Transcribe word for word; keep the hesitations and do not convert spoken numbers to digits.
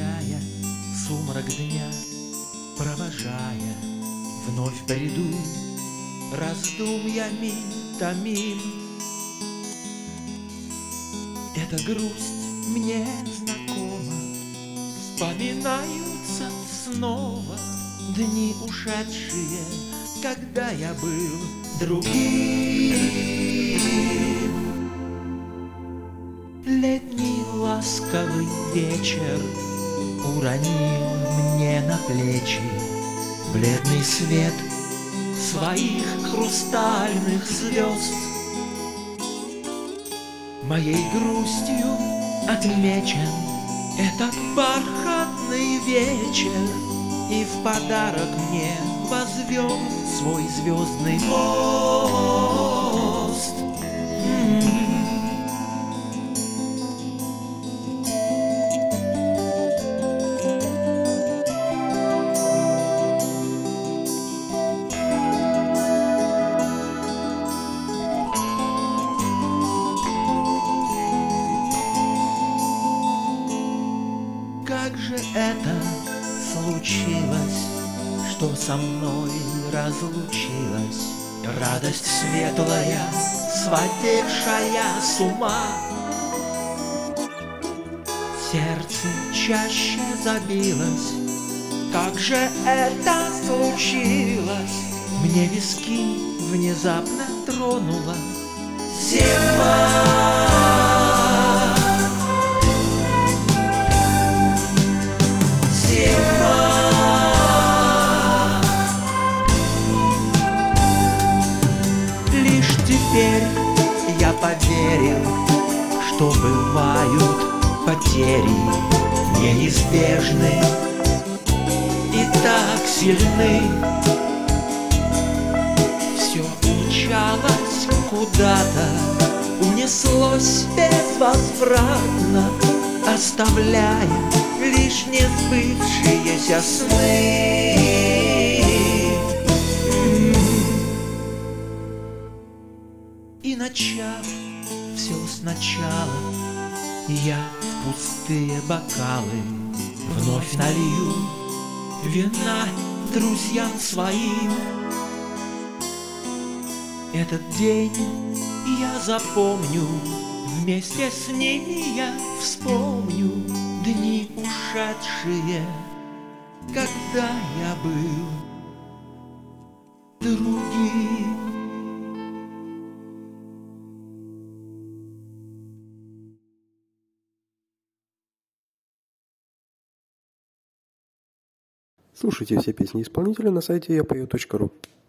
Озаряя сумрак дня, провожая, вновь приду раздумьями томим. Эта грусть мне знакома, вспоминаются снова дни ушедшие, когда я был другим. Летний ласковый вечер уронил мне на плечи бледный свет своих хрустальных звезд. Моей грустью отмечен этот бархатный вечер, и в подарок мне возвел свой звездный мост. М-м-м. Как же это случилось, что со мной разлучилась радость светлая, сводившая с ума? Сердце чаще забилось. Как же это случилось? Мне виски внезапно тронула зима. Теперь я поверил, что бывают потери неизбежны и так сильны. Все умчалось куда-то, унеслось безвозвратно, оставляя лишь несбывшиеся сны. И начав все сначала, я в пустые бокалы вновь налью вина друзьям своим. Этот день я запомню, вместе с ними я вспомню дни ушедшие, когда я был другим. Слушайте все песни исполнителя на сайте я пою точка ру.